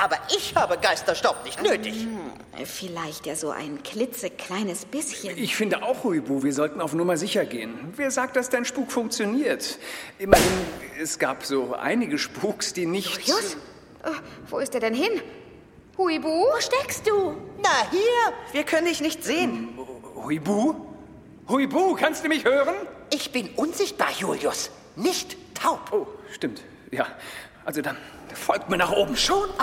Aber ich habe Geisterstaub nicht nötig. Vielleicht ja so ein klitzekleines bisschen. Ich finde auch, Huibu, wir sollten auf Nummer sicher gehen. Wer sagt, dass dein Spuk funktioniert? Immerhin, es gab so einige Spuks, die nicht... Julius? Wo ist er denn hin? Huibu? Wo steckst du? Na, hier. Wir können dich nicht sehen. Huibu? Huibu, kannst du mich hören? Ich bin unsichtbar, Julius. Nicht taub. Oh, stimmt. Ja, also dann folgt mir nach oben. Schon